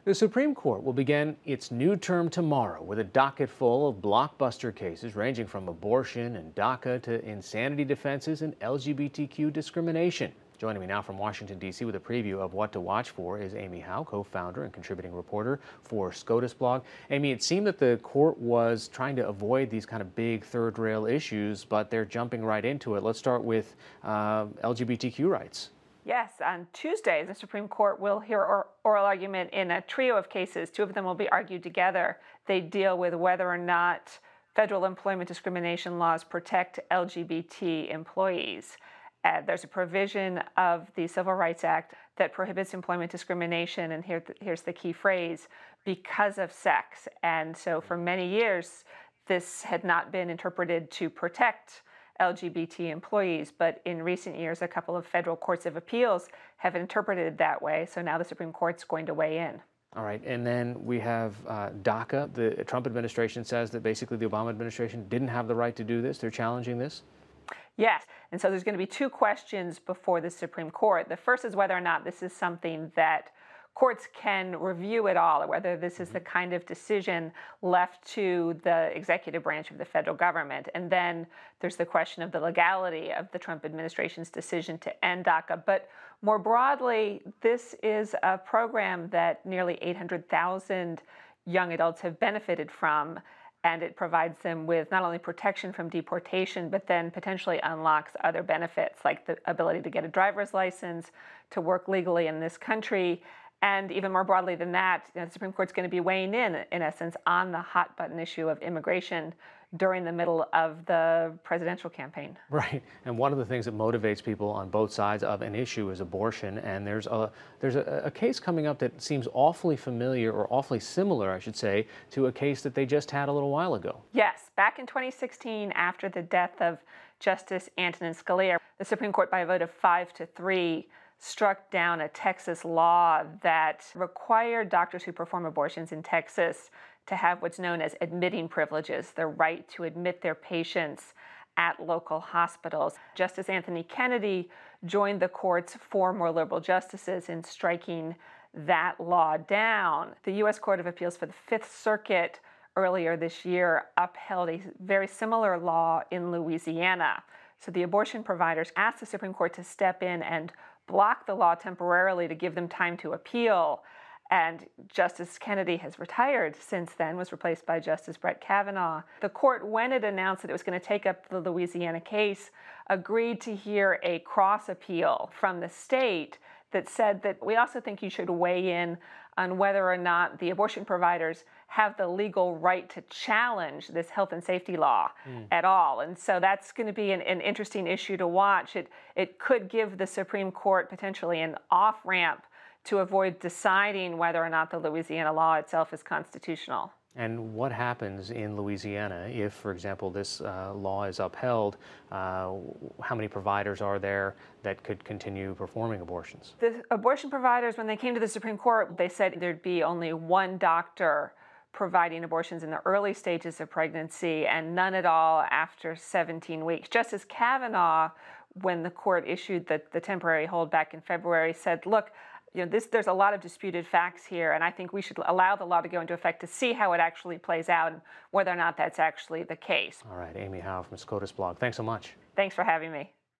The Supreme Court will begin its new term tomorrow with a docket full of blockbuster cases ranging from abortion and DACA to insanity defenses and LGBTQ discrimination. Joining me now from Washington, D.C. with a preview of what to watch for is Amy Howe, co-founder and contributing reporter for SCOTUS blog. Amy, it seemed that the court was trying to avoid these kind of big third rail issues, but they're jumping right into it. Let's start with LGBTQ rights. Yes, on Tuesday, the Supreme Court will hear oral argument in a trio of cases. Two of them will be argued together. They deal with whether or not federal employment discrimination laws protect LGBT employees. There's a provision of the Civil Rights Act that prohibits employment discrimination, and here's the key phrase, because of sex. And so for many years, this had not been interpreted to protect LGBT employees, but in recent years, a couple of federal courts of appeals have interpreted it that way. So now the Supreme Court's going to weigh in. All right, and then we have DACA. The Trump administration says that basically the Obama administration didn't have the right to do this. They're challenging this. Yes, and so there's going to be two questions before the Supreme Court. The first is whether or not this is something that courts can review at all, or whether this is the kind of decision left to the executive branch of the federal government. And then there's the question of the legality of the Trump administration's decision to end DACA. But more broadly, this is a program that nearly 800,000 young adults have benefited from, and it provides them with not only protection from deportation, but then potentially unlocks other benefits, like the ability to get a driver's license, to work legally in this country. And even more broadly than that, the Supreme Court's going to be weighing in essence, on the hot button issue of immigration during the middle of the presidential campaign. Right. And one of the things that motivates people on both sides of an issue is abortion. And there's a case coming up that seems awfully familiar, or awfully similar, I should say, to a case that they just had a little while ago. Yes. Back in 2016, after the death of Justice Antonin Scalia, the Supreme Court, by a vote of 5-3, struck down a Texas law that required doctors who perform abortions in Texas to have what's known as admitting privileges, the right to admit their patients at local hospitals. Justice Anthony Kennedy joined the court's four more liberal justices in striking that law down. The U.S. Court of Appeals for the Fifth Circuit earlier this year upheld a very similar law in Louisiana. So the abortion providers asked the Supreme Court to step in and block the law temporarily to give them time to appeal. And Justice Kennedy has retired since then, was replaced by Justice Brett Kavanaugh. The court, when it announced that it was going to take up the Louisiana case, agreed to hear a cross appeal from the state that said that we also think you should weigh in on whether or not the abortion providers have the legal right to challenge this health and safety law at all. And so that's going to be an interesting issue to watch. It could give the Supreme Court potentially an off-ramp to avoid deciding whether or not the Louisiana law itself is constitutional. And what happens in Louisiana if, for example, this law is upheld? How many providers are there that could continue performing abortions? The abortion providers, when they came to the Supreme Court, they said there'd be only one doctor providing abortions in the early stages of pregnancy and none at all after 17 weeks. Justice Kavanaugh, when the court issued the temporary hold back in February, said, look, there's a lot of disputed facts here, and I think we should allow the law to go into effect to see how it actually plays out and whether or not that's actually the case. All right, Amy Howe from SCOTUS blog. Thanks so much. Thanks for having me.